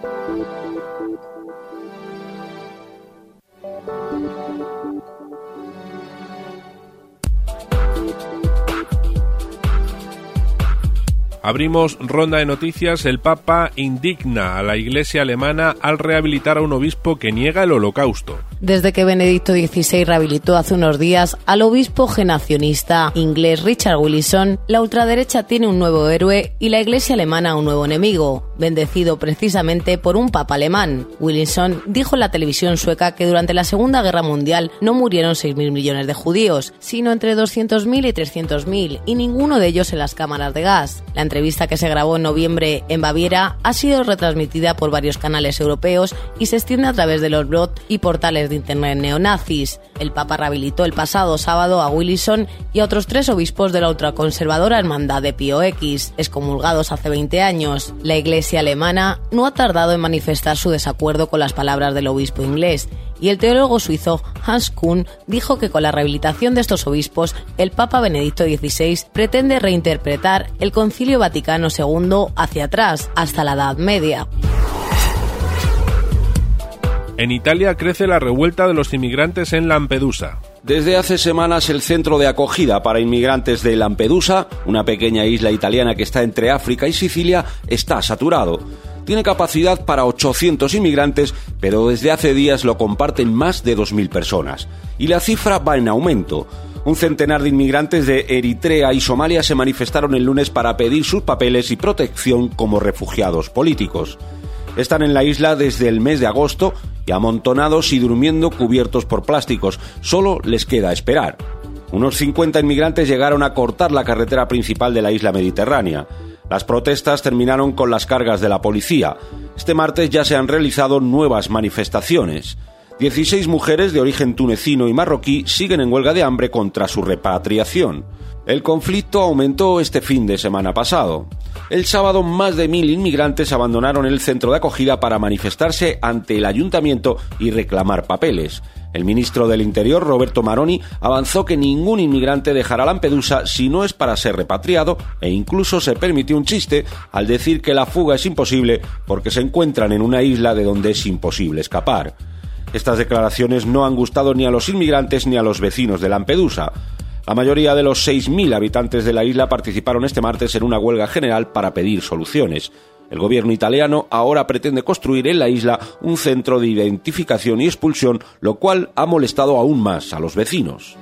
Abrimos ronda de noticias. El Papa indigna a la Iglesia alemana al rehabilitar a un obispo que niega el Holocausto. Desde que Benedicto XVI rehabilitó hace unos días al obispo genacionista inglés Richard Willison, la ultraderecha tiene un nuevo héroe y la Iglesia alemana un nuevo enemigo, bendecido precisamente por un papa alemán. Willison dijo en la televisión sueca que durante la Segunda Guerra Mundial no murieron 6.000 millones de judíos, sino entre 200.000 y 300.000, y ninguno de ellos en las cámaras de gas. La entrevista, que se grabó en noviembre en Baviera, ha sido retransmitida por varios canales europeos y se extiende a través de los blogs y portales de internet neonazis. El Papa rehabilitó el pasado sábado a Willison y a otros 3 obispos de la ultraconservadora Hermandad de Pío X, excomulgados hace 20 años. La Iglesia alemana no ha tardado en manifestar su desacuerdo con las palabras del obispo inglés, y el teólogo suizo Hans Kuhn dijo que con la rehabilitación de estos obispos, el Papa Benedicto XVI pretende reinterpretar el Concilio Vaticano II hacia atrás, hasta la Edad Media. En Italia crece la revuelta de los inmigrantes en Lampedusa. Desde hace semanas el centro de acogida para inmigrantes de Lampedusa, una pequeña isla italiana que está entre África y Sicilia, está saturado. Tiene capacidad para 800 inmigrantes, pero desde hace días lo comparten más de 2.000 personas. Y la cifra va en aumento. Un centenar de inmigrantes de Eritrea y Somalia se manifestaron el lunes para pedir sus papeles y protección como refugiados políticos. Están en la isla desde el mes de agosto y amontonados y durmiendo cubiertos por plásticos. Solo les queda esperar. Unos 50 inmigrantes llegaron a cortar la carretera principal de la isla mediterránea. Las protestas terminaron con las cargas de la policía. Este martes ya se han realizado nuevas manifestaciones. 16 mujeres de origen tunecino y marroquí siguen en huelga de hambre contra su repatriación. El conflicto aumentó este fin de semana pasado. El sábado más de 1.000 inmigrantes abandonaron el centro de acogida para manifestarse ante el ayuntamiento y reclamar papeles. El ministro del Interior, Roberto Maroni, avanzó que ningún inmigrante dejará Lampedusa si no es para ser repatriado, e incluso se permitió un chiste al decir que la fuga es imposible porque se encuentran en una isla de donde es imposible escapar. Estas declaraciones no han gustado ni a los inmigrantes ni a los vecinos de Lampedusa. La mayoría de los 6.000 habitantes de la isla participaron este martes en una huelga general para pedir soluciones. El gobierno italiano ahora pretende construir en la isla un centro de identificación y expulsión, lo cual ha molestado aún más a los vecinos.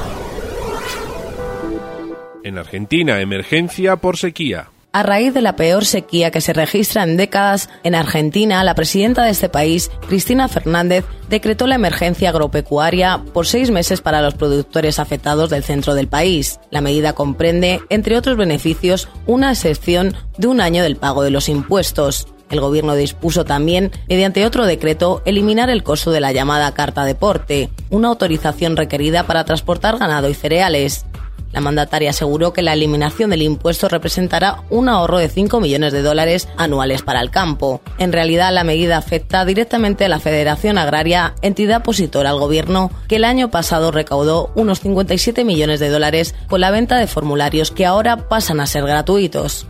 En Argentina, emergencia por sequía. A raíz de la peor sequía que se registra en décadas en Argentina, la presidenta de este país, Cristina Fernández, decretó la emergencia agropecuaria por 6 meses para los productores afectados del centro del país. La medida comprende, entre otros beneficios, una excepción de 1 año del pago de los impuestos. El gobierno dispuso también, mediante otro decreto, eliminar el costo de la llamada Carta Deporte, una autorización requerida para transportar ganado y cereales. La mandataria aseguró que la eliminación del impuesto representará un ahorro de $5 millones anuales para el campo. En realidad, la medida afecta directamente a la Federación Agraria, entidad opositora al gobierno, que el año pasado recaudó unos $57 millones con la venta de formularios que ahora pasan a ser gratuitos.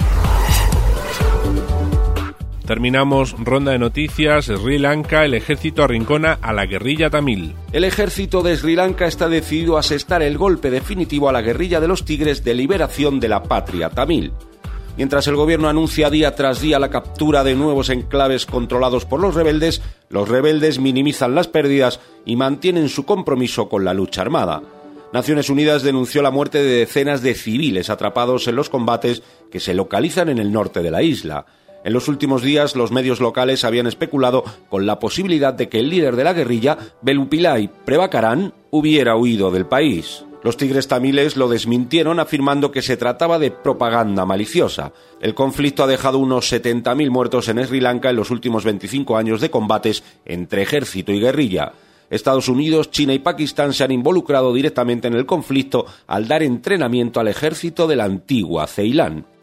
Terminamos ronda de noticias. Sri Lanka, el ejército arrincona a la guerrilla tamil. El ejército de Sri Lanka está decidido a asestar el golpe definitivo a la guerrilla de los Tigres de Liberación de la Patria Tamil. Mientras el gobierno anuncia día tras día la captura de nuevos enclaves controlados por los rebeldes minimizan las pérdidas y mantienen su compromiso con la lucha armada. Naciones Unidas denunció la muerte de decenas de civiles atrapados en los combates que se localizan en el norte de la isla. En los últimos días, los medios locales habían especulado con la posibilidad de que el líder de la guerrilla, Belupillay Prabhakaran, hubiera huido del país. Los tigres tamiles lo desmintieron afirmando que se trataba de propaganda maliciosa. El conflicto ha dejado unos 70.000 muertos en Sri Lanka en los últimos 25 años de combates entre ejército y guerrilla. Estados Unidos, China y Pakistán se han involucrado directamente en el conflicto al dar entrenamiento al ejército de la antigua Ceilán.